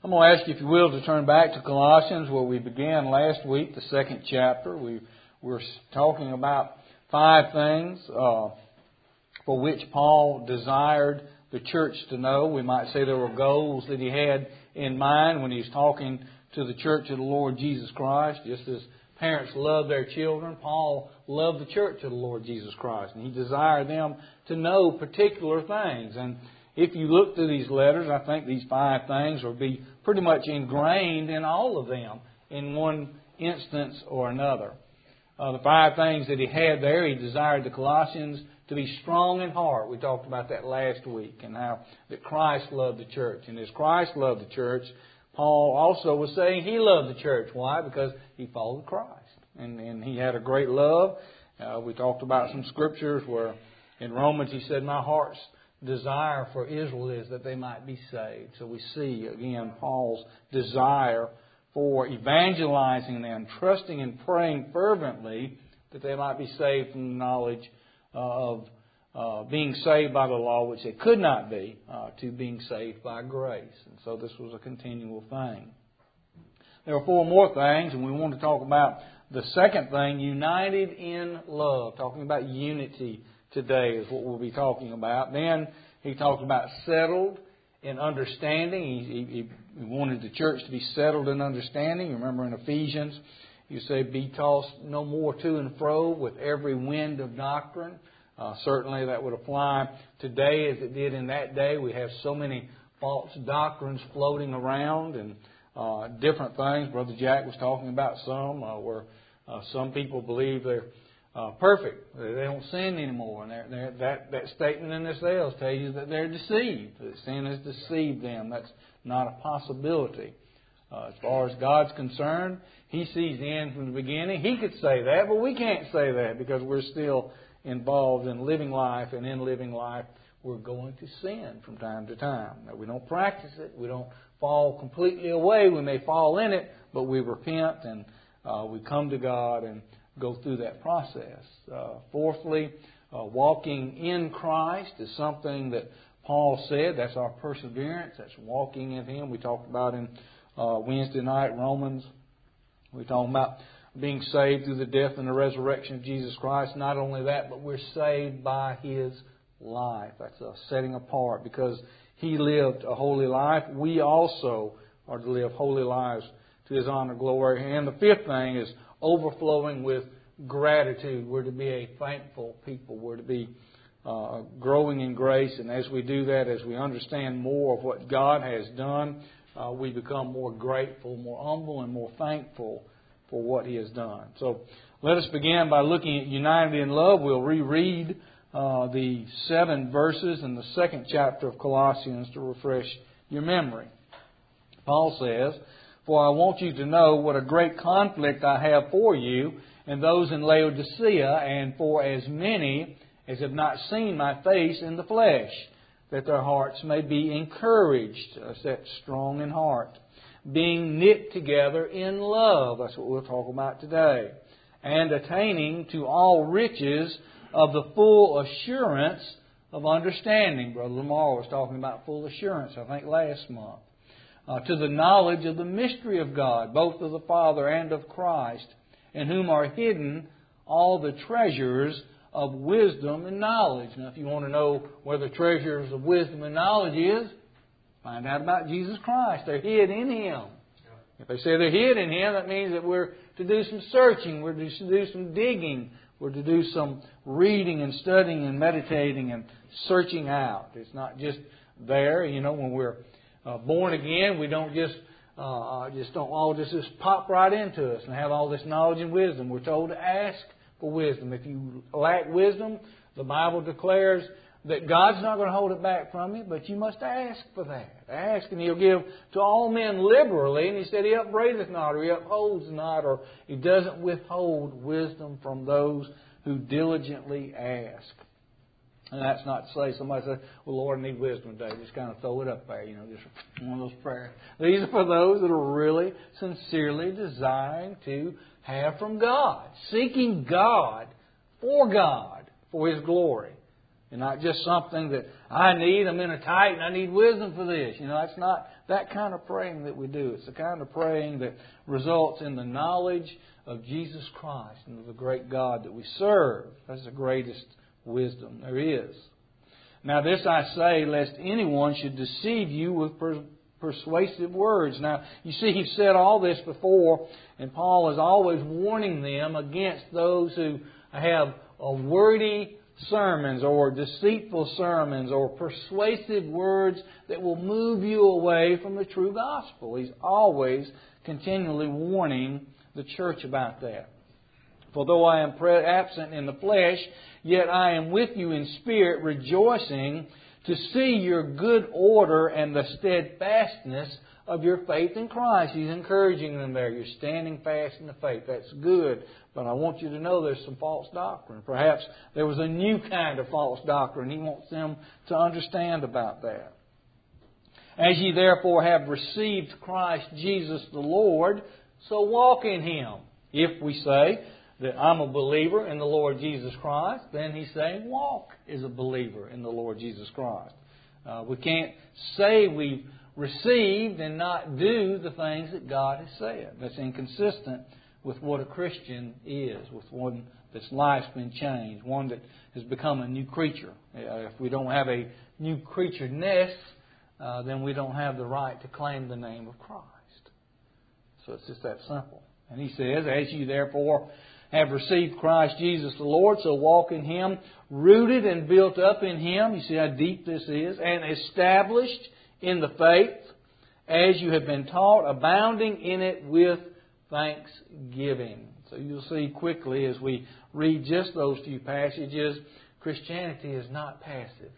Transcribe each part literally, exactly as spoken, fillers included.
I'm going to ask you, if you will, to turn back to Colossians, where we began last week, the second chapter. We were talking about five things uh, for which Paul desired the church to know. We might say there were goals that he had in mind when he was talking to the church of the Lord Jesus Christ. Just as parents love their children, Paul loved the church of the Lord Jesus Christ, and he desired them to know particular things. And if you look through these letters, I think these five things will be pretty much ingrained in all of them in one instance or another. Uh, the five things that he had there, he desired the Colossians to be strong in heart. We talked about that last week, and how that Christ loved the church. And as Christ loved the church, Paul also was saying he loved the church. Why? Because he followed Christ. And, and he had a great love. Uh, we talked about some scriptures where in Romans he said, my heart's desire for Israel is that they might be saved. So we see, again, Paul's desire for evangelizing them, trusting and praying fervently that they might be saved from the knowledge uh, of uh, being saved by the law, which they could not be, uh, to being saved by grace. And so this was a continual thing. There are four more things, and we want to talk about the second thing, united in love. Talking about unity today is what we'll be talking about. Then he talked about settled in understanding. He, he, he wanted the church to be settled in understanding. Remember in Ephesians, you say, be tossed no more to and fro with every wind of doctrine. Uh, certainly that would apply today as it did in that day. We have so many false doctrines floating around and uh, different things. Brother Jack was talking about some uh, where uh, some people believe they're Uh, perfect. They don't sin anymore. And they're, they're, that, that statement in themselves tells you that they're deceived. That sin has deceived them. That's not a possibility. Uh, as far as God's concerned, He sees the end from the beginning. He could say that, but we can't say that because we're still involved in living life. And in living life, we're going to sin from time to time. Now, we don't practice it. We don't fall completely away. We may fall in it, but we repent and uh, we come to God and go through that process. Uh, fourthly, uh, walking in Christ is something that Paul said. That's our perseverance. That's walking in Him. We talked about in uh, Wednesday night, Romans. We talked about being saved through the death and the resurrection of Jesus Christ. Not only that, but we're saved by His life. That's a setting apart. Because He lived a holy life, we also are to live holy lives to His honor and glory. And the fifth thing is overflowing with gratitude. We're to be a thankful people. We're to be uh, growing in grace. And as we do that, as we understand more of what God has done, uh, we become more grateful, more humble, and more thankful for what He has done. So let us begin by looking at United in Love. We'll reread uh, the seven verses in the second chapter of Colossians to refresh your memory. Paul says, for I want you to know what a great conflict I have for you and those in Laodicea, and for as many as have not seen my face in the flesh, that their hearts may be encouraged, set strong in heart, being knit together in love. That's what we'll talk about today. And attaining to all riches of the full assurance of understanding. Brother Lamar was talking about full assurance, I think, last month. Uh, to the knowledge of the mystery of God, both of the Father and of Christ, in whom are hidden all the treasures of wisdom and knowledge. Now, if you want to know where the treasures of wisdom and knowledge is, find out about Jesus Christ. They're hid in Him. If they say they're hid in Him, that means that we're to do some searching, we're to do some digging, we're to do some reading and studying and meditating and searching out. It's not just there, you know, when we're Uh, born again, we don't just uh, just don't all just, just pop right into us and have all this knowledge and wisdom. We're told to ask for wisdom. If you lack wisdom, the Bible declares that God's not going to hold it back from you, but you must ask for that. Ask, and He'll give to all men liberally. And He said He upbraideth not, or He upholds not, or He doesn't withhold wisdom from those who diligently ask. And that's not to say somebody says, well, Lord, I need wisdom today. Just kind of throw it up there, you know, just one of those prayers. These are for those that are really, sincerely desiring to have from God. Seeking God, for God, for His glory. And not just something that I need, I'm in a tight and I need wisdom for this. You know, it's not that kind of praying that we do. It's the kind of praying that results in the knowledge of Jesus Christ and of the great God that we serve. That's the greatest wisdom there is. Now this I say, lest anyone should deceive you with per- persuasive words. Now, you see, he's said all this before, and Paul is always warning them against those who have a wordy sermons or deceitful sermons or persuasive words that will move you away from the true gospel. He's always continually warning the church about that. For though I am absent in the flesh, yet I am with you in spirit, rejoicing to see your good order and the steadfastness of your faith in Christ. He's encouraging them there. You're standing fast in the faith. That's good. But I want you to know there's some false doctrine. Perhaps there was a new kind of false doctrine. He wants them to understand about that. As ye therefore have received Christ Jesus the Lord, so walk in Him. If we say that I'm a believer in the Lord Jesus Christ, then he's saying walk as a believer in the Lord Jesus Christ. Uh, we can't say we've received and not do the things that God has said. That's inconsistent with what a Christian is, with one that's life's been changed, one that has become a new creature. Uh, if we don't have a new creatureness, uh, then we don't have the right to claim the name of Christ. So it's just that simple. And he says, as you therefore have received Christ Jesus the Lord, so walk in Him, rooted and built up in Him. You see how deep this is. And established in the faith, as you have been taught, abounding in it with thanksgiving. So you'll see quickly as we read just those few passages, Christianity is not passive.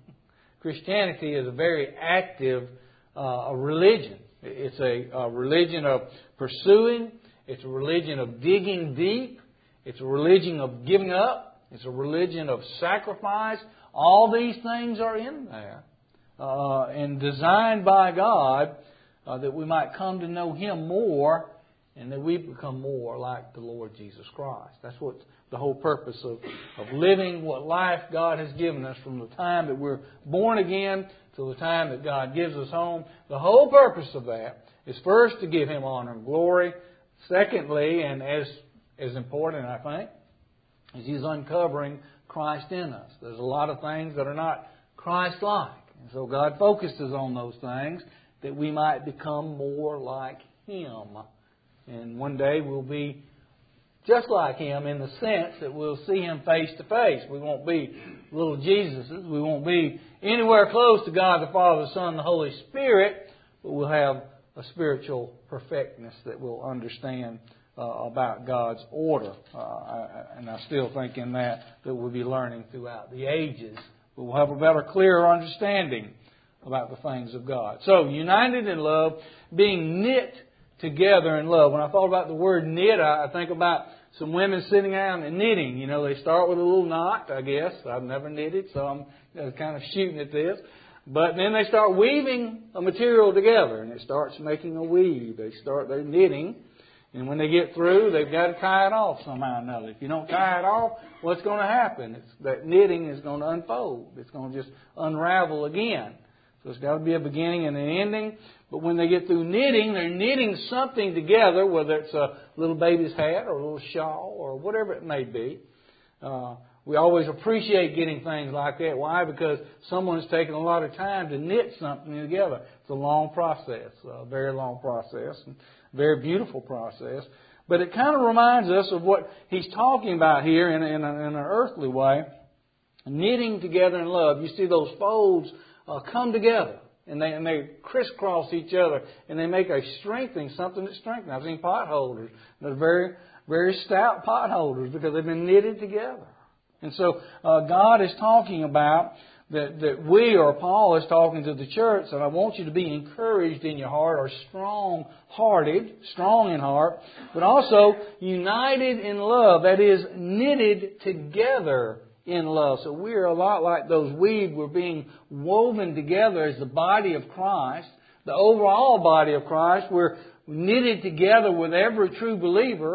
Christianity is a very active uh, religion. It's a, a religion of pursuing. It's a religion of digging deep. It's a religion of giving up. It's a religion of sacrifice. All these things are in there uh, and designed by God uh, that we might come to know Him more and that we become more like the Lord Jesus Christ. That's what the whole purpose of, of living what life God has given us from the time that we're born again till the time that God gives us home. The whole purpose of that is first to give Him honor and glory. Secondly, and as as important, I think, is He's uncovering Christ in us. There's a lot of things that are not Christ-like. And so God focuses on those things that we might become more like Him. And one day we'll be just like Him in the sense that we'll see Him face to face. We won't be little Jesuses. We won't be anywhere close to God the Father, the Son, and the Holy Spirit. But we'll have a spiritual perfectness that we'll understand uh, about God's order. Uh, I, and I still think in that that we'll be learning throughout the ages. But we'll have a better, clearer understanding about the things of God. So, united in love, being knit together in love. When I thought about the word knit, I, I think about some women sitting down and knitting. You know, they start with a little knot, I guess. I've never knitted, so I'm you know, kind of shooting at this. But then they start weaving a material together, and it starts making a weave. They start their knitting, and when they get through, they've got to tie it off somehow or another. If you don't tie it off, what's going to happen? It's, that knitting is going to unfold. It's going to just unravel again. So it's got to be a beginning and an ending. But when they get through knitting, they're knitting something together, whether it's a little baby's hat or a little shawl or whatever it may be. Uh, we always appreciate getting things like that. Why? Because someone's taken a lot of time to knit something together. It's a long process, a very long process, and a very beautiful process. But it kind of reminds us of what he's talking about here in, in, a, in an earthly way. Knitting together in love. You see those folds uh, come together. And they, and they crisscross each other. And they make a strengthening, something that strengthens. I've seen pot holders. They're very, very stout pot holders because they've been knitted together. And so uh, God is talking about that, that we, or Paul is talking to the church, and I want you to be encouraged in your heart, or strong-hearted, strong in heart, but also united in love. That is, knitted together in love. So we're a lot like those weaves. We're being woven together as the body of Christ, the overall body of Christ. We're knitted together with every true believer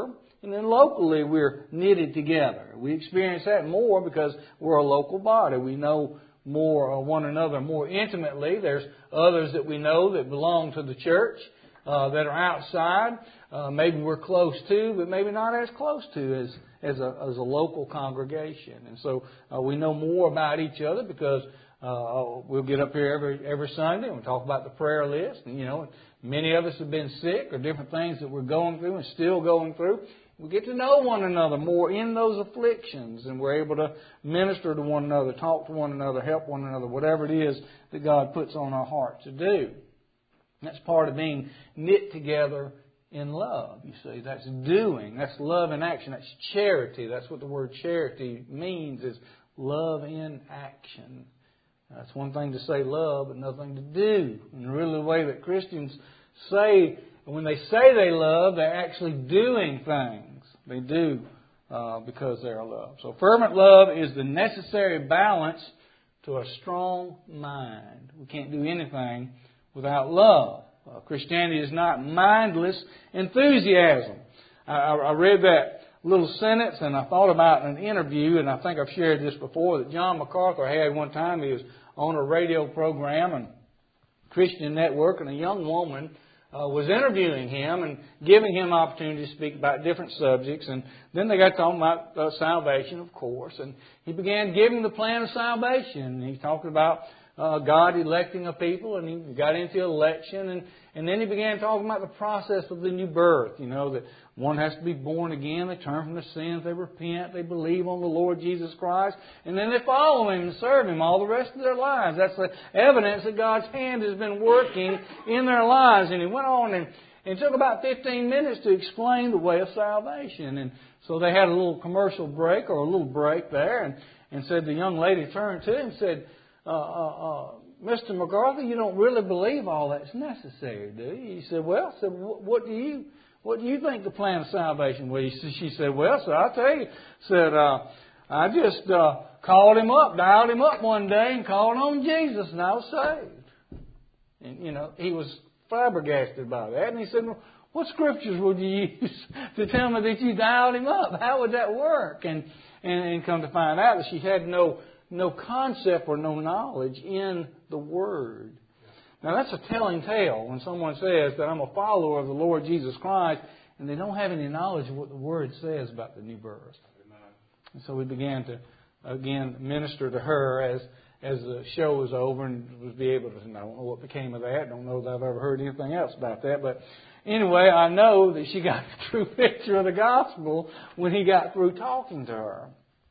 And then locally we're knitted together. We experience that more because we're a local body. We know more of one another more intimately. There's others that we know that belong to the church uh, that are outside. Uh, maybe we're close to, but maybe not as close to as as a, as a local congregation. And so uh, we know more about each other because uh, we'll get up here every every Sunday and we'll talk about the prayer list. And, you know, many of us have been sick or different things that we're going through and still going through. We get to know one another more in those afflictions, and we're able to minister to one another, talk to one another, help one another, whatever it is that God puts on our heart to do. And that's part of being knit together in love, you see. That's doing. That's love in action. That's charity. That's what the word charity means, is love in action. That's one thing to say love, but another thing to do. And really the way that Christians say, when they say they love, they're actually doing things. They do uh, because they're loved. So fervent love is the necessary balance to a strong mind. We can't do anything without love. Uh, Christianity is not mindless enthusiasm. I, I read that little sentence and I thought about an interview, and I think I've shared this before, that John MacArthur had one time. He was on a radio program and Christian Network, and a young woman uh, was interviewing him and giving him opportunity to speak about different subjects. And then they got talking about uh, salvation, of course, and he began giving the plan of salvation. He talked about Uh, God electing a people, and he got into election, and, and then he began talking about the process of the new birth. You know, that one has to be born again, they turn from their sins, they repent, they believe on the Lord Jesus Christ, and then they follow Him and serve Him all the rest of their lives. That's the evidence that God's hand has been working in their lives. And he went on and, and took about fifteen minutes to explain the way of salvation. And so they had a little commercial break, or a little break there, and, and said, the young lady turned to him and said, Uh, uh, uh, Mister MacArthur, you don't really believe all that's necessary, do you? He said, well, said, what do you what do you think the plan of salvation was? She said, well, so I'll tell you. Said, uh, I just uh, called him up, dialed him up one day and called on Jesus, and I was saved. And, you know, he was flabbergasted by that. And he said, well, what scriptures would you use to tell me that you dialed him up? How would that work? And, and, and come to find out that she had no no concept or no knowledge in the Word. Now that's a telling tale when someone says that I'm a follower of the Lord Jesus Christ and they don't have any knowledge of what the Word says about the new birth. And so we began to, again, minister to her as as the show was over, and was be able to, I don't know what became of that. I don't know that I've ever heard anything else about that. But anyway, I know that she got the true picture of the gospel when he got through talking to her.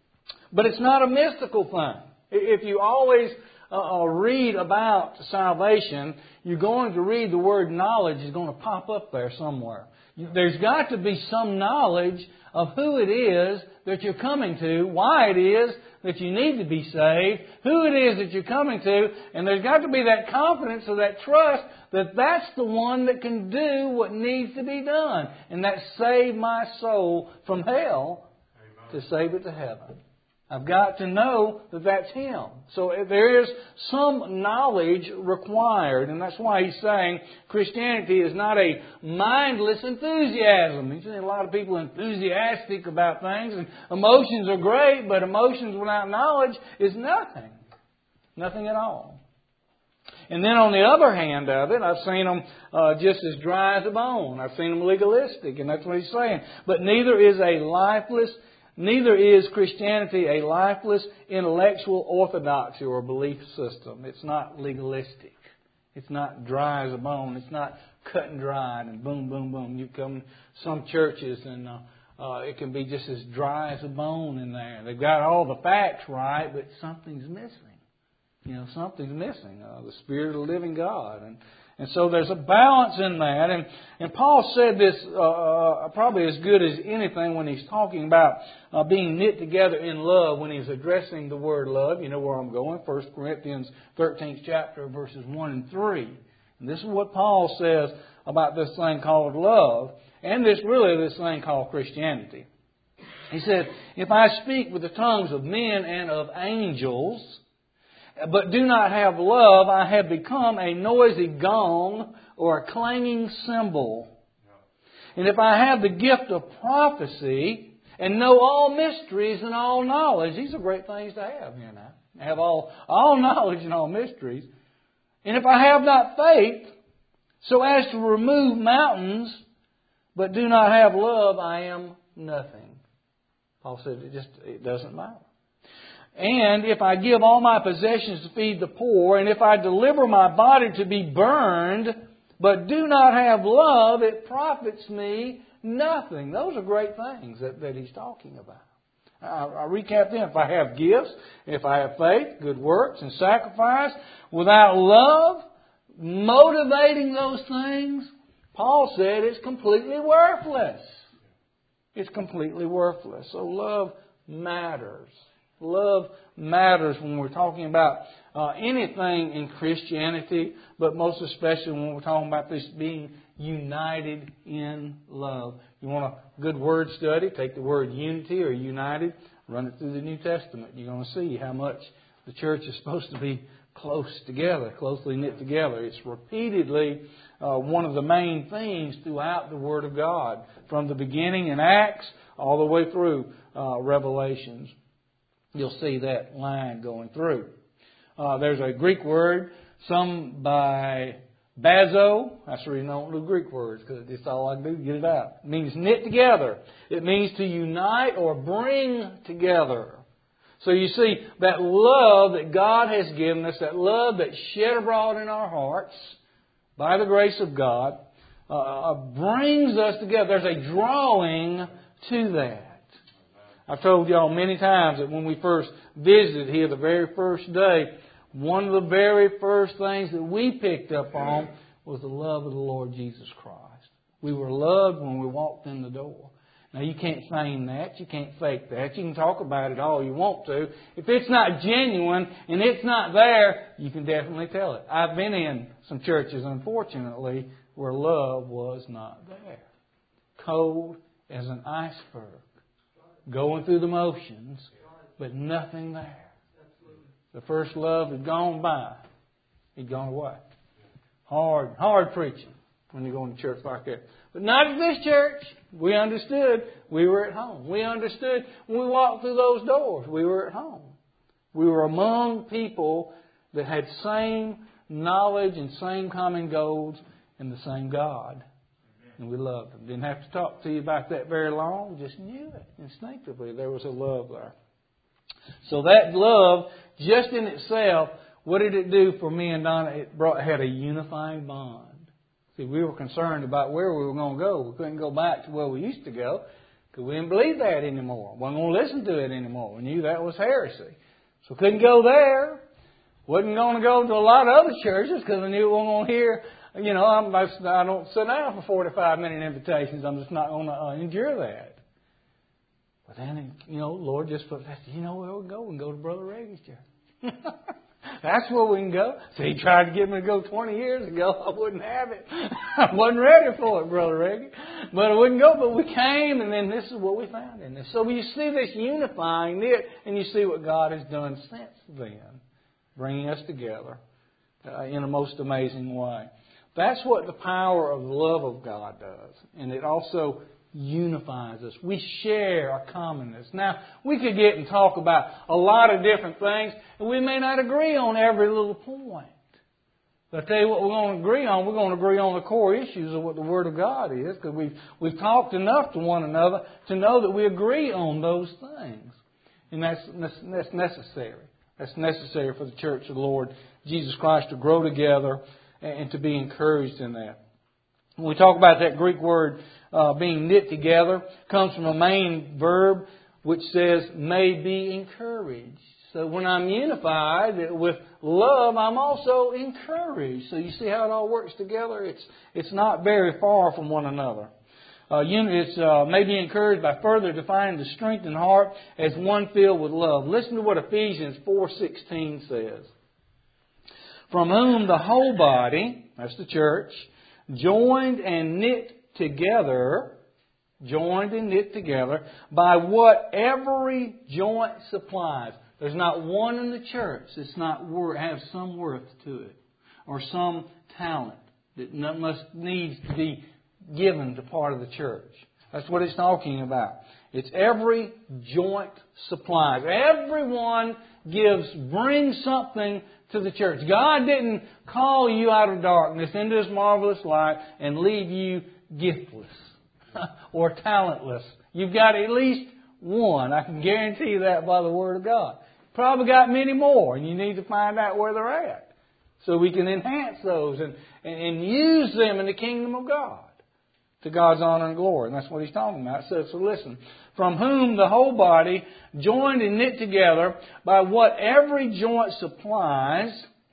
But it's not a mystical thing. If you always uh, read about salvation, you're going to read the word knowledge is going to pop up there somewhere. There's got to be some knowledge of who it is that you're coming to, why it is that you need to be saved, who it is that you're coming to, and there's got to be that confidence or that trust that that's the one that can do what needs to be done, and that's save my soul from hell to save it to heaven. I've got to know that that's Him. So there is some knowledge required, and that's why he's saying Christianity is not a mindless enthusiasm. He's saying a lot of people are enthusiastic about things, and emotions are great, but emotions without knowledge is nothing. Nothing at all. And then on the other hand of it, I've seen them uh, just as dry as a bone. I've seen them legalistic, and that's what he's saying. But neither is a lifeless Neither is Christianity a lifeless intellectual orthodoxy or belief system. It's not legalistic. It's not dry as a bone. It's not cut and dried and boom, boom, boom. You come to some churches and uh, uh, it can be just as dry as a bone in there. They've got all the facts right, but something's missing. You know, something's missing. Uh, the Spirit of the living God. And And so there's a balance in that. And, and Paul said this uh, probably as good as anything when he's talking about uh, being knit together in love, when he's addressing the word love. You know where I'm going. First Corinthians thirteenth chapter, verses one and three. And this is what Paul says about this thing called love, and this really this thing called Christianity. He said, if I speak with the tongues of men and of angels, but do not have love, I have become a noisy gong or a clanging cymbal. And if I have the gift of prophecy and know all mysteries and all knowledge, these are great things to have here now. Have all, all knowledge and all mysteries. And if I have not faith, so as to remove mountains, but do not have love, I am nothing. Paul said it just it doesn't matter. And if I give all my possessions to feed the poor, and if I deliver my body to be burned, but do not have love, it profits me nothing. Those are great things that, that he's talking about. I, I recap them. If I have gifts, if I have faith, good works, and sacrifice, without love, motivating those things, Paul said it's completely worthless. It's completely worthless. So love matters. Love matters when we're talking about uh, anything in Christianity, but most especially when we're talking about this being united in love. You want a good word study? Take the word unity or united, run it through the New Testament. You're going to see how much the church is supposed to be close together, closely knit together. It's repeatedly uh, one of the main themes throughout the Word of God, from the beginning in Acts all the way through uh, Revelations. You'll see that line going through. Uh, there's a Greek word, some by bazo. That's the reason I don't do Greek words, because it's all I can do to get it out. It means knit together. It means to unite or bring together. So you see, that love that God has given us, that love that's shed abroad in our hearts by the grace of God, uh, brings us together. There's a drawing to that. I've told y'all many times that when we first visited here the very first day, one of the very first things that we picked up on was the love of the Lord Jesus Christ. We were loved when we walked in the door. Now, you can't feign that. You can't fake that. You can talk about it all you want to. If it's not genuine and it's not there, you can definitely tell it. I've been in some churches, unfortunately, where love was not there. Cold as an iceberg. Going through the motions, but nothing there. The first love had gone by. He'd gone away. Hard, hard preaching when you go into church like that. But not at this church. We understood we were at home. We understood when we walked through those doors, we were at home. We were among people that had same knowledge and same common goals and the same God. And we loved them. Didn't have to talk to you about that very long. Just knew it instinctively. There was a love there. So that love, just in itself, what did it do for me and Donna? It brought had a unifying bond. See, we were concerned about where we were going to go. We couldn't go back to where we used to go because we didn't believe that anymore. We wasn't going to listen to it anymore. We knew that was heresy. So couldn't go there. Wasn't going to go to a lot of other churches because I knew we weren't going to hear. You know, I'm, I don't sit down for forty-five minute invitations. I'm just not going to uh, endure that. But then, you know, Lord just put, you know where we can go? We can go to Brother Reagan's church. That's where we can go. So he tried to get me to go twenty years ago. I wouldn't have it. I wasn't ready for it, Brother Reagan. But I wouldn't go. But we came, and then this is what we found in this. So you see this unifying it, and you see what God has done since then, bringing us together uh, in a most amazing way. That's what the power of the love of God does. And it also unifies us. We share our commonness. Now, we could get and talk about a lot of different things, and we may not agree on every little point. But I tell you what we're going to agree on. We're going to agree on the core issues of what the Word of God is, because we've, we've talked enough to one another to know that we agree on those things. And that's, that's necessary. That's necessary for the church of the Lord Jesus Christ to grow together and to be encouraged in that. When we talk about that Greek word uh, being knit together, comes from a main verb which says may be encouraged. So when I'm unified with love, I'm also encouraged. So you see how it all works together? It's it's not very far from one another. Uh, it's uh, may be encouraged by further defining the strength and heart as one filled with love. Listen to what Ephesians four sixteen says. From whom the whole body, that's the church, joined and knit together, joined and knit together, by what every joint supplies. There's not one in the church that's not worth, have some worth to it, or some talent that must needs to be given to part of the church. That's what it's talking about. It's every joint supplies. Everyone gives, brings something to the church. God didn't call you out of darkness into His marvelous light and leave you giftless or talentless. You've got at least one. I can guarantee you that by the Word of God. Probably got many more, and you need to find out where they're at so we can enhance those and, and, and use them in the kingdom of God to God's honor and glory. And that's what He's talking about. So, so listen. From whom the whole body, joined and knit together by what every joint supplies,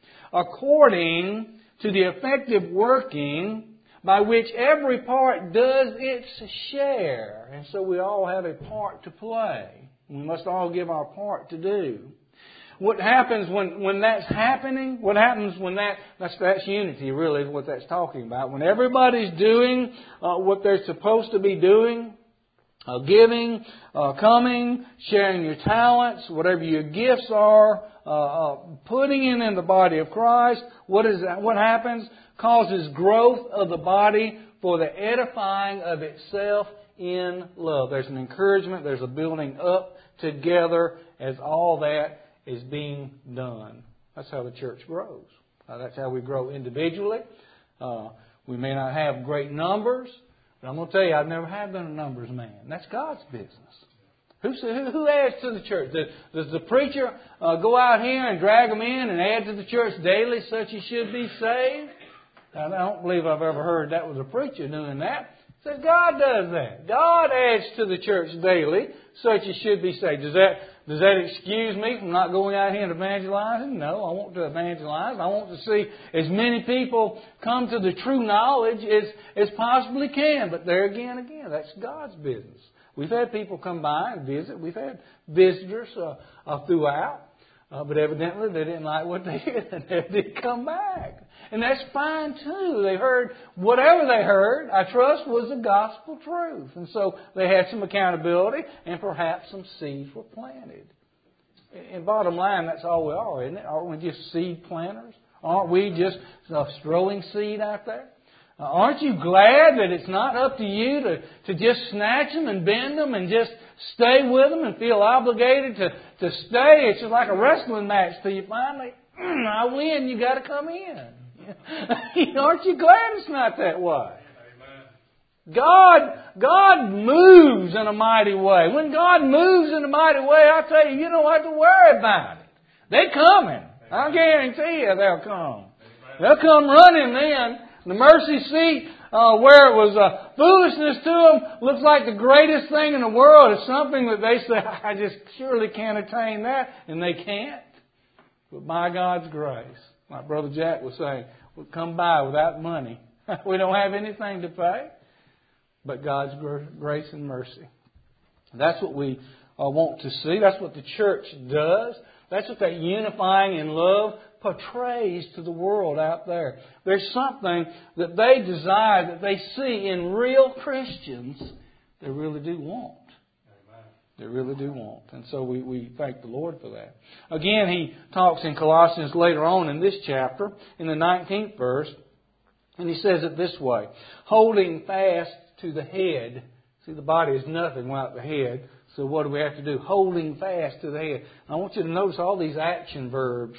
according to the effective working by which every part does its share. And so we all have a part to play. We must all give our part to do. What happens when, when that's happening? What happens when that, that's, that's unity really is what that's talking about. When everybody's doing uh, what they're supposed to be doing, uh, giving, uh, coming, sharing your talents, whatever your gifts are, uh, uh, putting it in the body of Christ, what is that? What happens? Causes growth of the body for the edifying of itself in love. There's an encouragement, there's a building up together as all that is being done. That's how the church grows. Uh, that's how we grow individually. Uh, we may not have great numbers, but I'm going to tell you, I've never have been a numbers man. That's God's business. Who, who adds to the church? Does, does the preacher uh, go out here and drag them in and add to the church daily such as should be saved? I don't believe I've ever heard that was a preacher doing that. It says God does that. God adds to the church daily such as should be saved. Does that Does that excuse me from not going out here and evangelizing? No, I want to evangelize. I want to see as many people come to the true knowledge as, as possibly can. But there again, again, that's God's business. We've had people come by and visit. We've had visitors uh, uh, throughout. Uh, but evidently they didn't like what they heard and they did come back. And that's fine too. They heard whatever they heard, I trust, was the gospel truth. And so they had some accountability and perhaps some seeds were planted. And bottom line, that's all we are, isn't it? Aren't we just seed planters? Aren't we just uh, throwing seed out there? Uh, aren't you glad that it's not up to you to, to just snatch them and bend them and just stay with them and feel obligated to, to stay? It's just like a wrestling match till you finally, I win, you got to come in. Aren't you glad it's not that way? God, God moves in a mighty way. When God moves in a mighty way, I tell you, you don't have to worry about it. They're coming. I guarantee you they'll come. They'll come running then. The mercy seat, uh, where it was uh, foolishness to them, looks like the greatest thing in the world. It's something that they say, I just surely can't attain that. And they can't. But by God's grace, like Brother Jack was saying, we'll come by without money. We don't have anything to pay. But God's grace and mercy. That's what we uh, want to see. That's what the church does. That's what that unifying in love portrays to the world out there. There's something that they desire, that they see in real Christians, they really do want. They really do want. And so we, we thank the Lord for that. Again, he talks in Colossians later on in this chapter, in the nineteenth verse, and he says it this way, holding fast to the head. See, the body is nothing without the head. So what do we have to do? Holding fast to the head. I want you to notice all these action verbs.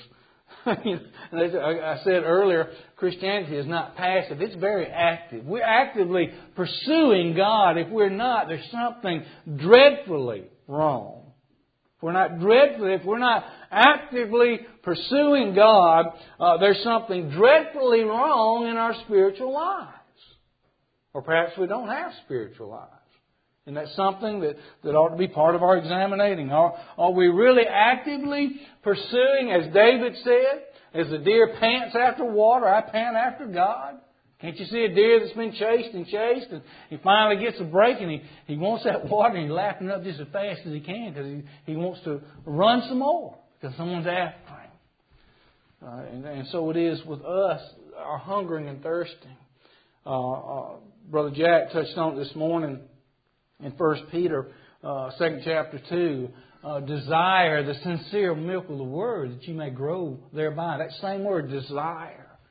I said earlier, Christianity is not passive. It's very active. We're actively pursuing God. If we're not, there's something dreadfully wrong. If we're not dreadfully, if we're not actively pursuing God, uh, there's something dreadfully wrong in our spiritual lives. Or perhaps we don't have spiritual lives. And that's something that, that ought to be part of our examining. Are, are we really actively pursuing, as David said, as the deer pants after water, I pant after God? Can't you see a deer that's been chased and chased and he finally gets a break and he, he wants that water and he's lapping it up just as fast as he can because he, he wants to run some more because someone's after him. Uh, and, and so it is with us, our hungering and thirsting. Uh, uh, Brother Jack touched on it this morning. In First Peter, uh, second chapter two, uh, desire the sincere milk of the Word that you may grow thereby. That same word, desire.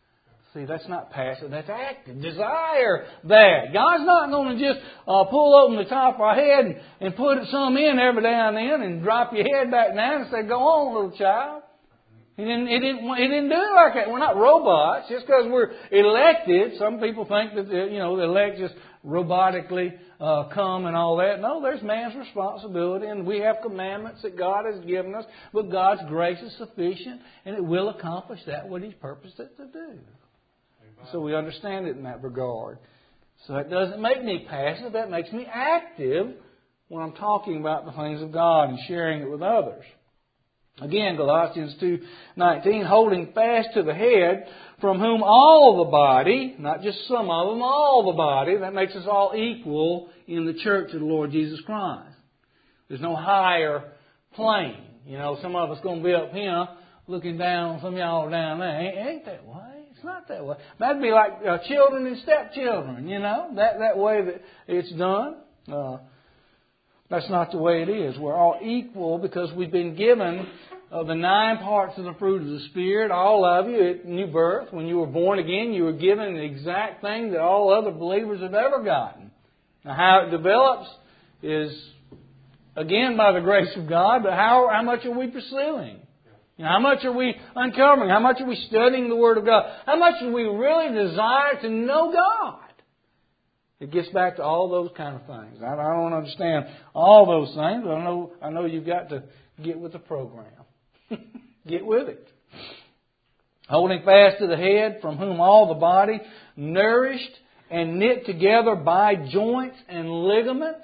See, that's not passive, that's active. Desire that. God's not going to just uh, pull open the top of our head and, and put some in every now and then and drop your head back down and say, go on, little child. He didn't, he didn't, he didn't do it like that. We're not robots. Just because we're elected, some people think that, you know, the elect just robotically uh, come and all that. No, there's man's responsibility, and we have commandments that God has given us, but God's grace is sufficient, and it will accomplish that what He's purposed it to do. So we understand it in that regard. So it doesn't make me passive. That makes me active when I'm talking about the things of God and sharing it with others. Again, Colossians two nineteen, holding fast to the head, from whom all the body, not just some of them, all the body, that makes us all equal in the church of the Lord Jesus Christ. There's no higher plane. You know, some of us going to be up here looking down on some of y'all down there. Ain't, ain't that way? It's not that way. That'd be like uh, children and stepchildren, you know, that, that way that it's done. Uh, that's not the way it is. We're all equal because we've been given uh, the nine parts of the fruit of the Spirit, all of you at new birth. When you were born again, you were given the exact thing that all other believers have ever gotten. Now, how it develops is, again, by the grace of God, but how, how much are we pursuing? You know, how much are we uncovering? How much are we studying the Word of God? How much do we really desire to know God? It gets back to all those kind of things. I, I don't understand all those things, but I know, I know you've got to get with the program. Get with it. Holding fast to the head, from whom all the body, nourished and knit together by joints and ligaments,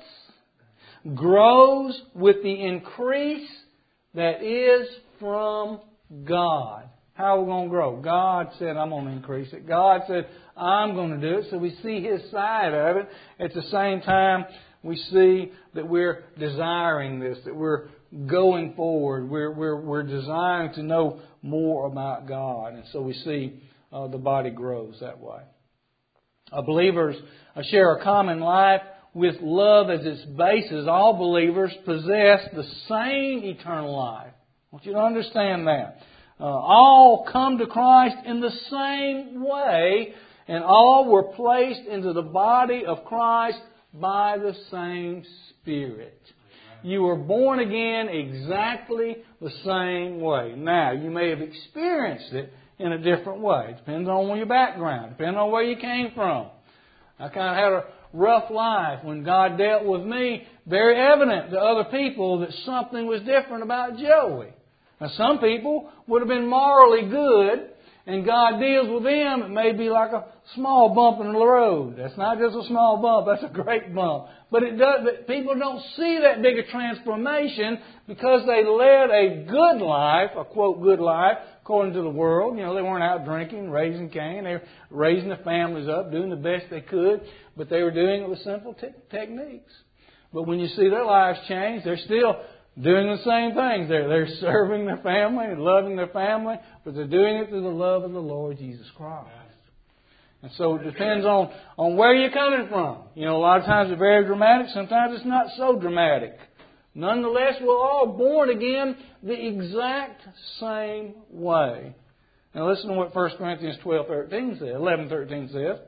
grows with the increase that is from God. How are we going to grow? God said, I'm going to increase it. God said, I'm going to do it. So we see His side of it. At the same time, we see that we're desiring this, that we're going forward. We're, we're, we're desiring to know more about God. And so we see uh, the body grows that way. Uh, believers uh, share a common life with love as its basis. All believers possess the same eternal life. I want you to understand that. Uh, all come to Christ in the same way, and all were placed into the body of Christ by the same Spirit. You were born again exactly the same way. Now, you may have experienced it in a different way. It depends on your background. Depends on where you came from. I kind of had a rough life. When God dealt with me, very evident to other people that something was different about Joey. Now, some people would have been morally good, and God deals with them. It may be like a small bump in the road. That's not just a small bump. That's a great bump. But it does. But people don't see that big a transformation because they led a good life, a quote good life, according to the world. You know, they weren't out drinking, raising Cain. They were raising their families up, doing the best they could, but they were doing it with simple te- techniques. But when you see their lives change, they're still doing the same things. They're, they're serving their family and loving their family, but they're doing it through the love of the Lord Jesus Christ. And so it depends on, on where you're coming from. You know, a lot of times it's very dramatic. Sometimes it's not so dramatic. Nonetheless, we're all born again the exact same way. Now listen to what First Corinthians twelve thirteen says, eleven thirteen says.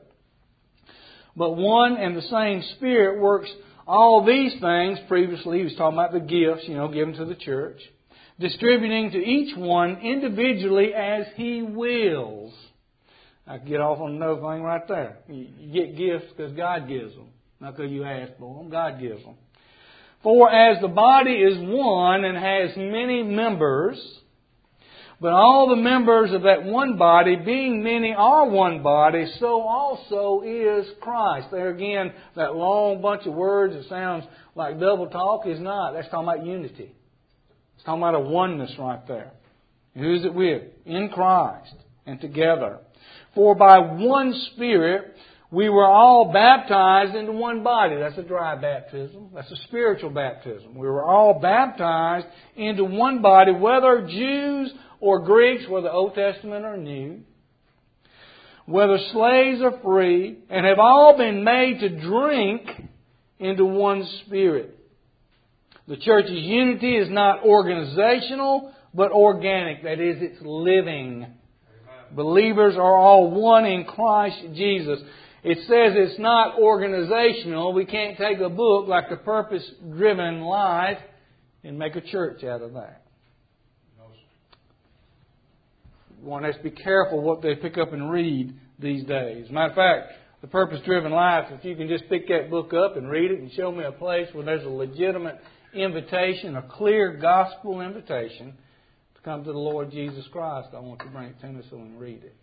But one and the same Spirit works all these things. Previously, he was talking about the gifts, you know, given to the church, distributing to each one individually as He wills. I can get off on another thing right there. You get gifts because God gives them, not because you ask for them. God gives them. For as the body is one and has many members, but all the members of that one body, being many, are one body, so also is Christ. There again, that long bunch of words that sounds like double talk is not. That's talking about unity. It's talking about a oneness right there. And who is it with? In Christ and together. For by one Spirit we were all baptized into one body. That's a dry baptism. That's a spiritual baptism. We were all baptized into one body, whether Jews or Greeks, whether Old Testament or New, whether slaves or free, and have all been made to drink into one Spirit. The church's unity is not organizational, but organic. That is, it's living. Believers are all one in Christ Jesus. It says it's not organizational. We can't take a book like The Purpose-Driven Life and make a church out of that. One has to be careful what they pick up and read these days. Matter of fact, The Purpose-Driven Life, if you can just pick that book up and read it and show me a place where there's a legitimate invitation, a clear gospel invitation to come to the Lord Jesus Christ, I want to bring it to me so we can read it.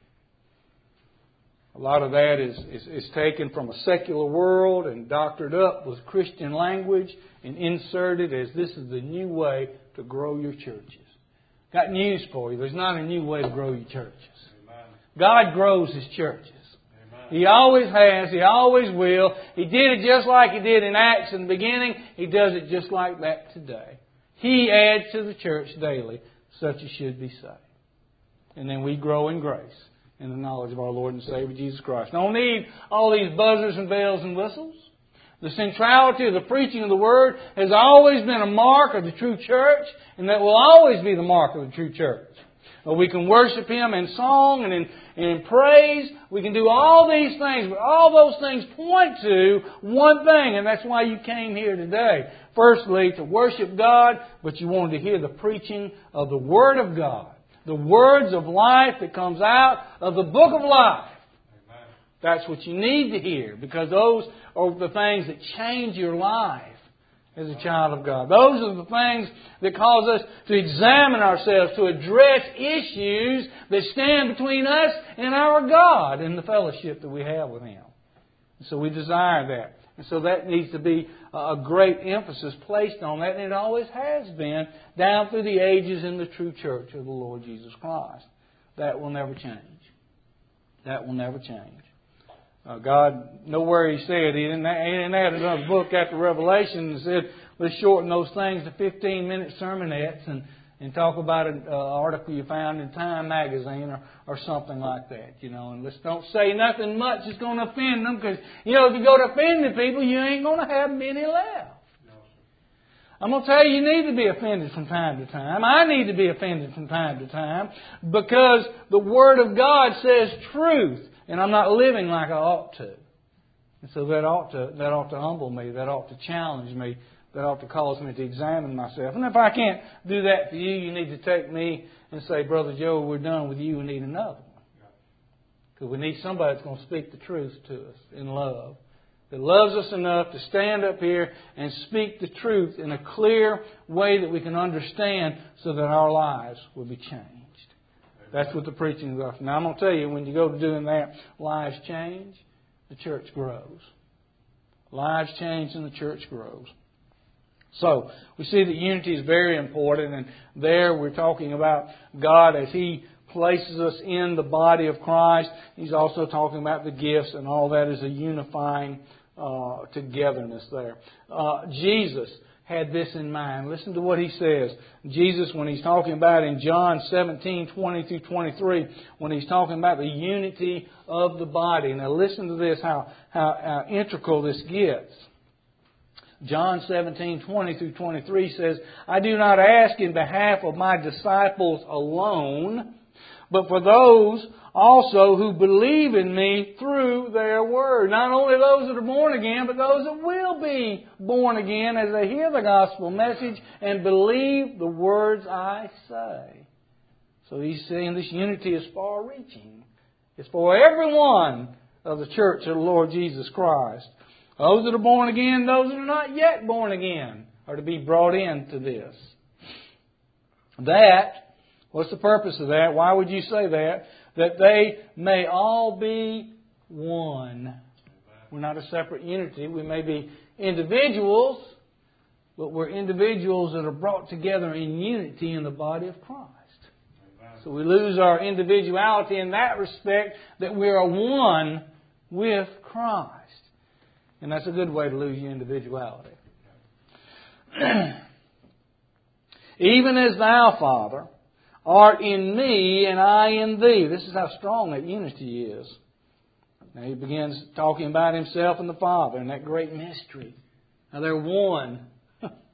A lot of that is, is, is taken from a secular world and doctored up with Christian language and inserted as this is the new way to grow your churches. Got news for you. There's not a new way to grow your churches. Amen. God grows His churches. Amen. He always has. He always will. He did it just like He did in Acts in the beginning. He does it just like that today. He adds to the church daily, such as should be saved. And then we grow in grace in the knowledge of our Lord and Savior Jesus Christ. Don't need all these buzzers and bells and whistles. The centrality of the preaching of the Word has always been a mark of the true church, and that will always be the mark of the true church. We can worship Him in song and in, and in praise. We can do all these things, but all those things point to one thing, and that's why you came here today. Firstly, to worship God, but you wanted to hear the preaching of the Word of God. The words of life that comes out of the book of life. Amen. That's what you need to hear, because those are the things that change your life as a child of God. Those are the things that cause us to examine ourselves, to address issues that stand between us and our God and the fellowship that we have with Him. And so we desire that. And so that needs to be a great emphasis placed on that, and it always has been down through the ages in the true church of the Lord Jesus Christ. That will never change. That will never change. Uh, God, nowhere He said, He didn't, he didn't add another book after Revelation and said, let's shorten those things to fifteen-minute sermonettes and, and talk about an uh, article you found in Time magazine or, or something like that, you know. And let's don't say nothing much that's going to offend them, because, you know, if you go to offending people, you ain't going to have many left. I'm going to tell you, you need to be offended from time to time. I need to be offended from time to time, because the Word of God says truth, and I'm not living like I ought to. And so that ought to that ought to humble me. That ought to challenge me. That ought to cause me to examine myself. And if I can't do that for you, you need to take me and say, Brother Joe, we're done with you. We need another one. Because we need somebody that's going to speak the truth to us in love. That loves us enough to stand up here and speak the truth in a clear way that we can understand, so that our lives will be changed. That's what the preaching is about. Now I'm going to tell you, when you go to doing that, lives change, the church grows. Lives change and the church grows. So, we see that unity is very important, and there we're talking about God as He places us in the body of Christ. He's also talking about the gifts, and all that is a unifying uh, togetherness there. Uh, Jesus had this in mind. Listen to what He says. Jesus, when He's talking about in John seventeen, twenty through twenty-three, when He's talking about the unity of the body. Now listen to this, how, how, how integral this gets. John seventeen, twenty through twenty-three says, I do not ask in behalf of my disciples alone, but for those also who believe in me through their word. Not only those that are born again, but those that will be born again as they hear the gospel message and believe the words I say. So He's saying this unity is far-reaching. It's for everyone of the church of the Lord Jesus Christ. Those that are born again, those that are not yet born again, are to be brought into this. That, what's the purpose of that? Why would you say that? That they may all be one. We're not a separate unity. We may be individuals, but we're individuals that are brought together in unity in the body of Christ. So we lose our individuality in that respect, that we are one with Christ. And that's a good way to lose your individuality. Even as Thou, Father, art in me and I in Thee. This is how strong that unity is. Now He begins talking about Himself and the Father and that great mystery. Now they're one.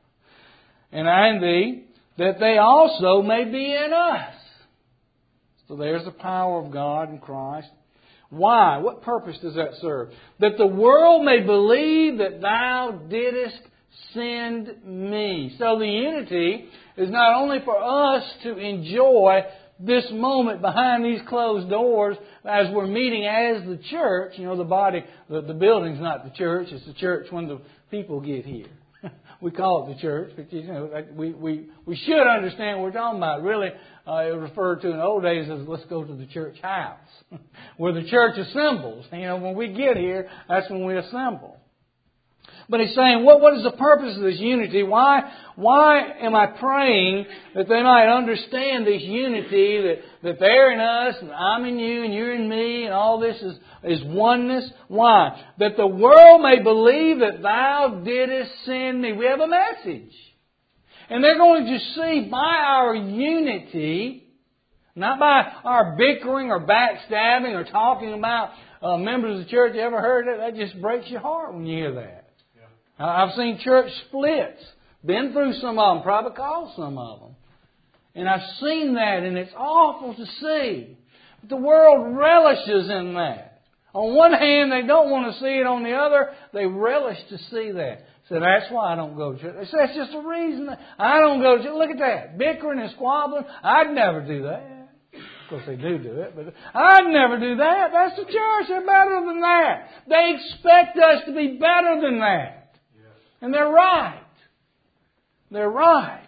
And I in Thee, that they also may be in us. It's So there's the power of God in Christ. Why? What purpose does that serve? That the world may believe that Thou didst send me. So the unity is not only for us to enjoy this moment behind these closed doors as we're meeting as the church. You know, the body, the, the building's not the church. It's the church when the people get here. We call it the church, but you know, we, we, we should understand what we're talking about. Really, uh, it was referred to in the old days as let's go to the church house, where the church assembles. You know, when we get here, that's when we assemble. But he's saying, what, what is the purpose of this unity? Why, why am I praying that they might understand this unity, that, that they're in us, and I'm in you, and you're in me, and all this is, is oneness? Why? That the world may believe that Thou didst send me. We have a message. And they're going to see by our unity, not by our bickering or backstabbing or talking about uh, members of the church. You ever heard that? That just breaks your heart when you hear that. I've seen church splits. Been through some of them. Probably called some of them. And I've seen that, and it's awful to see. But the world relishes in that. On one hand, they don't want to see it. On the other, they relish to see that. So that's why I don't go to church. They say that's just a reason I don't go to church. Look at that. Bickering and squabbling. I'd never do that. Of course, they do do it, but I'd never do that. That's the church. They're better than that. They expect us to be better than that. And they're right. They're right.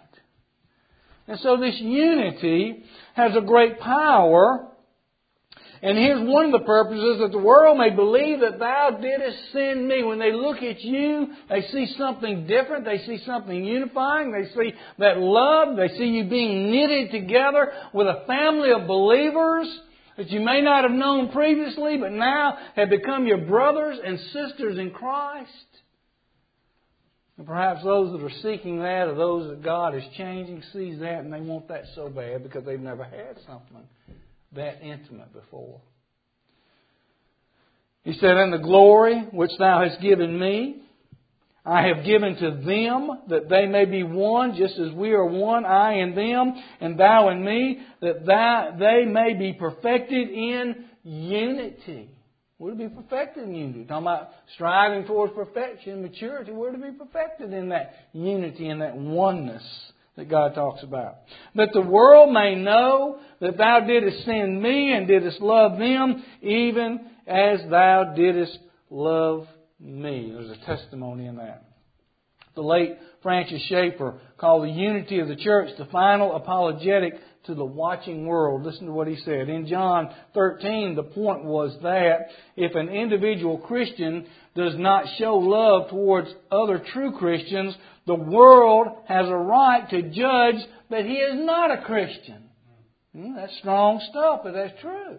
And so this unity has a great power. And here's one of the purposes, that the world may believe that Thou didst send me. When they look at you, they see something different. They see something unifying. They see that love. They see you being knitted together with a family of believers that you may not have known previously, but now have become your brothers and sisters in Christ. And perhaps those that are seeking that, or those that God is changing, sees that and they want that so bad because they've never had something that intimate before. He said, "And the glory which Thou hast given me, I have given to them, that they may be one, just as we are one, I and them, and Thou and me, that thou, they may be perfected in unity." We're to be perfected in unity. Talking about striving towards perfection, maturity. We're to be perfected in that unity and that oneness that God talks about. "That the world may know that Thou didst send me and didst love them, even as Thou didst love me." There's a testimony in that. The late Francis Schaeffer called the unity of the church the final apologetic to the watching world. Listen to what he said. In John thirteen, the point was that if an individual Christian does not show love towards other true Christians, the world has a right to judge that he is not a Christian. Hmm, that's strong stuff, but that's true.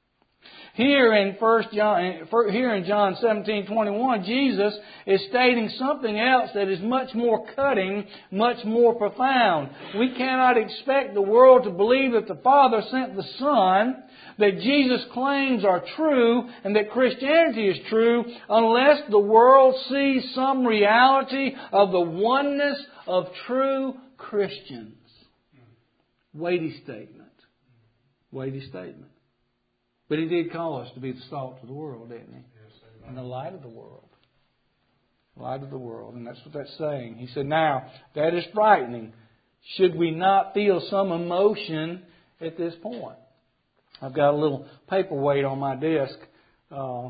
Here in First John, here in John seventeen twenty-one, Jesus is stating something else that is much more cutting, much more profound. We cannot expect the world to believe that the Father sent the Son, that Jesus' claims are true, and that Christianity is true, unless the world sees some reality of the oneness of true Christians. Weighty statement. Weighty statement. But He did call us to be the salt of the world, didn't He? Yes, and the light of the world. Light of the world. And that's what that's saying. He said, now, that is frightening. Should we not feel some emotion at this point? I've got a little paperweight on my desk. Uh,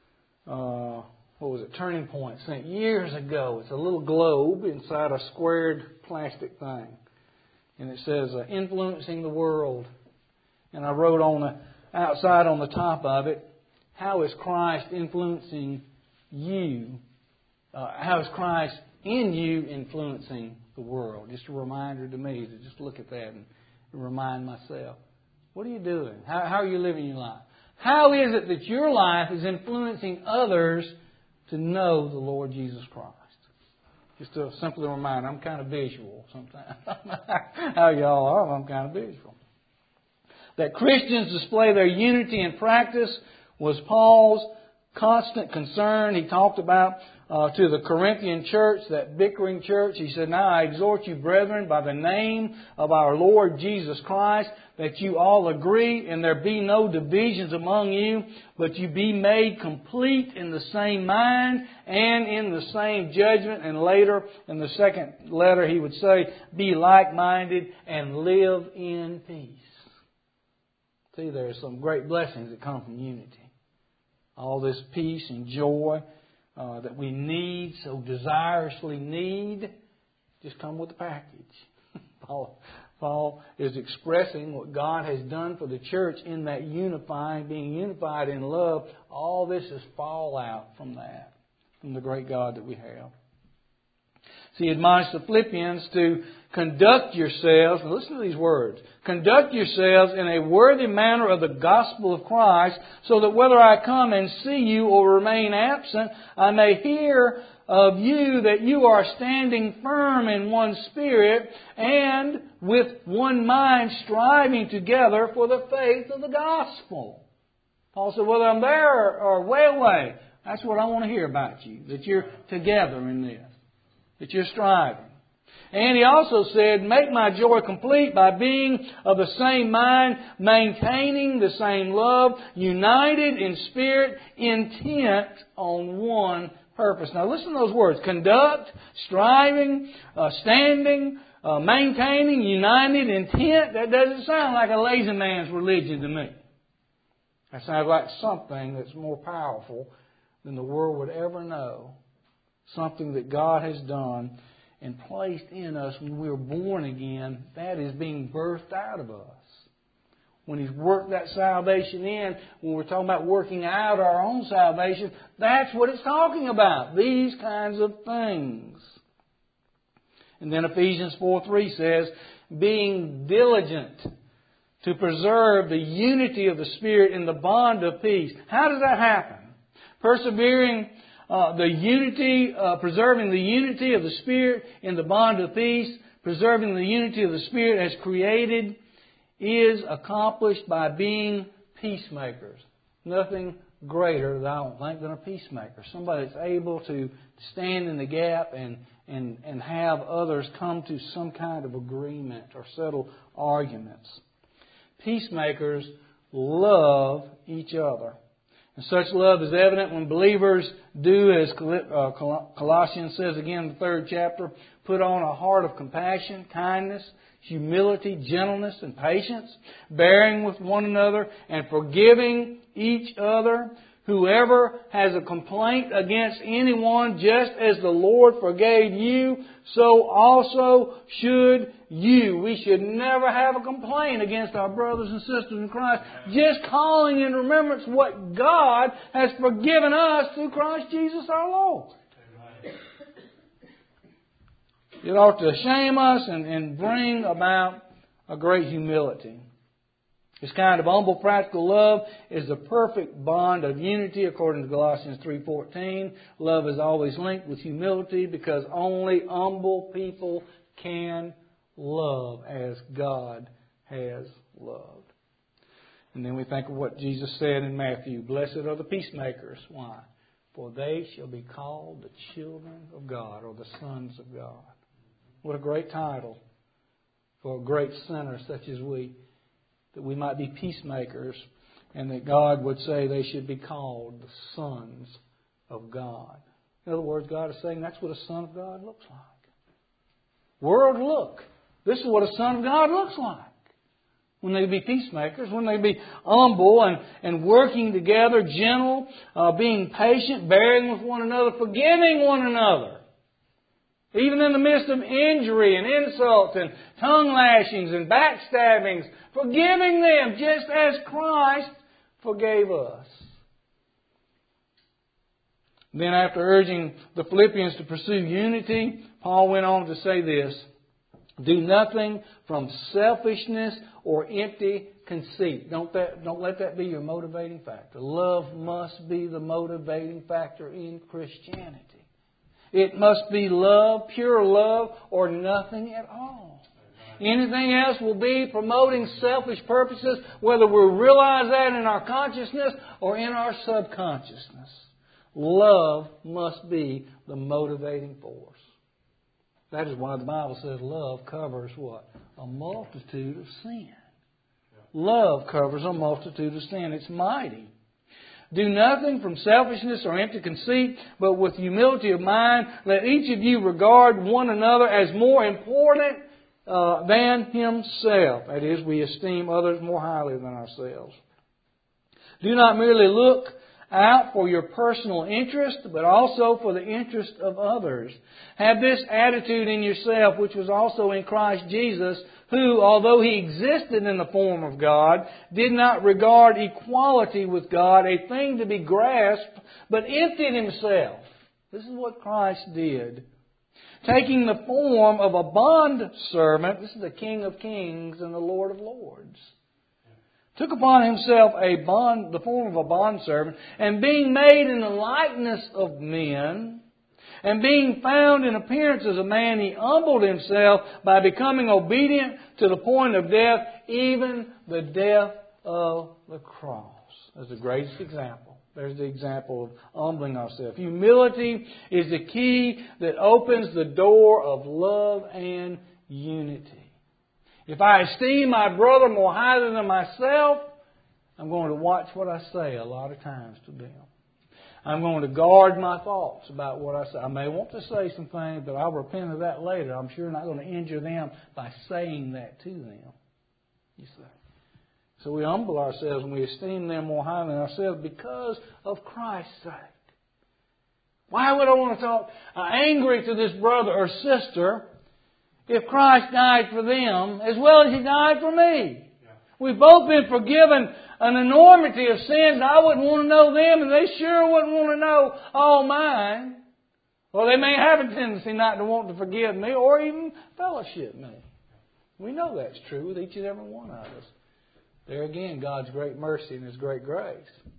uh, what was it? Turning Point. Sent years ago. It's a little globe inside a squared plastic thing. And it says, uh, influencing the world. And I wrote on the outside on the top of it, how is Christ influencing you? Uh, how is Christ in you influencing the world? Just a reminder to me to just look at that and remind myself. What are you doing? How, how are you living your life? How is it that your life is influencing others to know the Lord Jesus Christ? Just a simple reminder. I'm kind of visual sometimes. How y'all are, I'm kind of visual. That Christians display their unity in practice was Paul's constant concern. He talked about uh, to the Corinthian church, that bickering church, he said, "Now I exhort you, brethren, by the name of our Lord Jesus Christ, that you all agree, and there be no divisions among you, but you be made complete in the same mind and in the same judgment." And later, in the second letter, he would say, "Be like-minded and live in peace." See, there are some great blessings that come from unity. All this peace and joy uh, that we need, so desirously need, just come with the package. Paul, Paul is expressing what God has done for the church in that unifying, being unified in love. All this is fallout from that, from the great God that we have. So he admonished the Philippians to conduct yourselves, and listen to these words, conduct yourselves in a worthy manner of the gospel of Christ, so that whether I come and see you or remain absent, I may hear of you that you are standing firm in one spirit and with one mind, striving together for the faith of the gospel. Paul said, whether I'm there or way away, that's what I want to hear about you, that you're together in this, that you're striving. And he also said, make my joy complete by being of the same mind, maintaining the same love, united in spirit, intent on one purpose. Now listen to those words. Conduct, striving, uh, standing, uh, maintaining, united, intent. That doesn't sound like a lazy man's religion to me. That sounds like something that's more powerful than the world would ever know. Something that God has done and placed in us when we were born again. That is being birthed out of us. When He's worked that salvation in, when we're talking about working out our own salvation, that's what it's talking about. These kinds of things. And then Ephesians four three says, being diligent to preserve the unity of the Spirit in the bond of peace. How does that happen? Persevering uh, the unity, uh, preserving the unity of the Spirit in the bond of peace, preserving the unity of the Spirit as created, is accomplished by being peacemakers. Nothing greater, I don't think, than a peacemaker. Somebody that's able to stand in the gap and, and, and have others come to some kind of agreement or settle arguments. Peacemakers love each other. And such love is evident when believers do, as Colossians says again in the third chapter, put on a heart of compassion, kindness, humility, gentleness, and patience, bearing with one another and forgiving each other. Whoever has a complaint against anyone, just as the Lord forgave you, so also should you. We should never have a complaint against our brothers and sisters in Christ. Just calling in remembrance what God has forgiven us through Christ Jesus our Lord. It ought to shame us and, and bring about a great humility. This kind of humble, practical love is the perfect bond of unity, according to Galatians three fourteen. Love is always linked with humility because only humble people can love as God has loved. And then we think of what Jesus said in Matthew, blessed are the peacemakers. Why? For they shall be called the children of God, or the sons of God. What a great title for a great sinner such as we, that we might be peacemakers, and that God would say they should be called the sons of God. In other words, God is saying that's what a son of God looks like. World, look. This is what a son of God looks like. When they be peacemakers, when they be humble and, and working together, gentle, uh, being patient, bearing with one another, forgiving one another. Even in the midst of injury and insults and tongue lashings and backstabbings, forgiving them just as Christ forgave us. Then after urging the Philippians to pursue unity, Paul went on to say this, do nothing from selfishness or empty conceit. Don't, that, don't let that be your motivating factor. Love must be the motivating factor in Christianity. It must be love, pure love, or nothing at all. Anything else will be promoting selfish purposes, whether we realize that in our consciousness or in our subconsciousness. love must be the motivating force. That is why the Bible says love covers what? A multitude of sin. Love covers a multitude of sin. It's mighty. Do nothing from selfishness or empty conceit, but with humility of mind, let each of you regard one another as more important uh, than himself. That is, we esteem others more highly than ourselves. Do not merely look out for your personal interest, but also for the interest of others. Have this attitude in yourself, which was also in Christ Jesus, who, although He existed in the form of God, did not regard equality with God a thing to be grasped, but emptied Himself. This is what Christ did. Taking the form of a bond servant, this is the King of Kings and the Lord of Lords. Took upon Himself a bond, the form of a bondservant, and being made in the likeness of men, and being found in appearance as a man, He humbled Himself by becoming obedient to the point of death, even the death of the cross. That's the greatest example. There's the example of humbling ourselves. Humility is the key that opens the door of love and unity. If I esteem my brother more highly than myself, I'm going to watch what I say a lot of times to them. I'm going to guard my thoughts about what I say. I may want to say some things, but I'll repent of that later. I'm sure not going to injure them by saying that to them. You see. So we humble ourselves and we esteem them more highly than ourselves because of Christ's sake. Why would I want to talk angry to this brother or sister if Christ died for them as well as He died for me? Yeah. We've both been forgiven an enormity of sins. I wouldn't want to know them, and they sure wouldn't want to know all mine. Well, they may have a tendency not to want to forgive me or even fellowship me. We know that's true with each and every one of us. There again, God's great mercy and His great grace.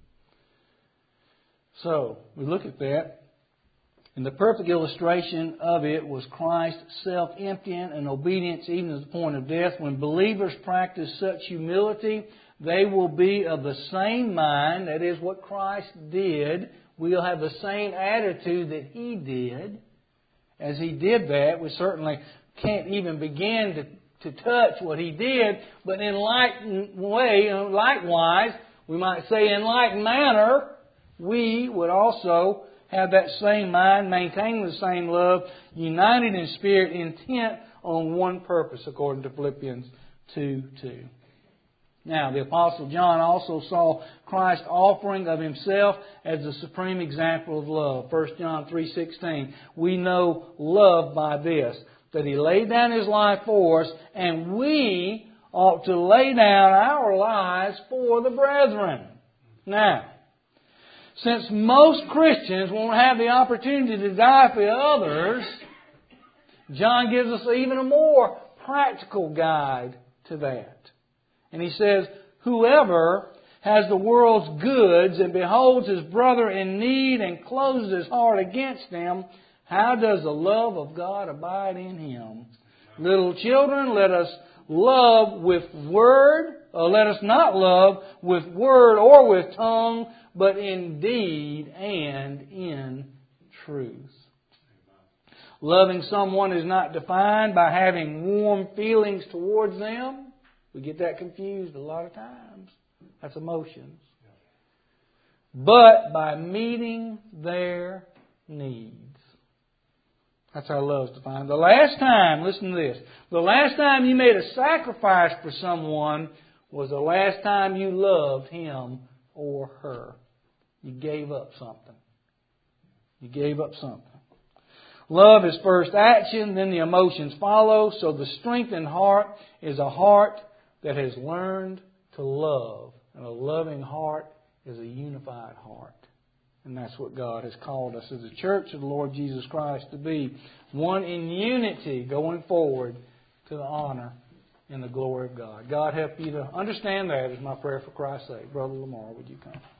So, we look at that. And the perfect illustration of it was Christ's self-emptying and obedience even to the point of death. When believers practice such humility, they will be of the same mind. That is what Christ did. We'll have the same attitude that He did. As He did that, we certainly can't even begin to, to touch what He did. But in like way, likewise, we might say in like manner, we would also have that same mind, maintaining the same love, united in spirit, intent on one purpose, according to Philippians two two. Now, the Apostle John also saw Christ's offering of Himself as the supreme example of love. First John three sixteen. We know love by this, that He laid down His life for us, and we ought to lay down our lives for the brethren. Now, since most Christians won't have the opportunity to die for others, John gives us even a more practical guide to that. And he says, whoever has the world's goods and beholds his brother in need and closes his heart against him, how does the love of God abide in him? Little children, let us love with word, or let us not love with word or with tongue, but in deed and in truth. Loving someone is not defined by having warm feelings towards them. We get that confused a lot of times. That's emotions. But by meeting their needs. That's how love is defined. The last time, listen to this, the last time you made a sacrifice for someone was the last time you loved him or her. You gave up something. You gave up something. Love is first action, then the emotions follow. So the strengthened heart is a heart that has learned to love. And a loving heart is a unified heart. And that's what God has called us as a church of the Lord Jesus Christ to be. One in unity going forward to the honor and the glory of God. God help you to understand that is my prayer for Christ's sake. Brother Lamar, would you come?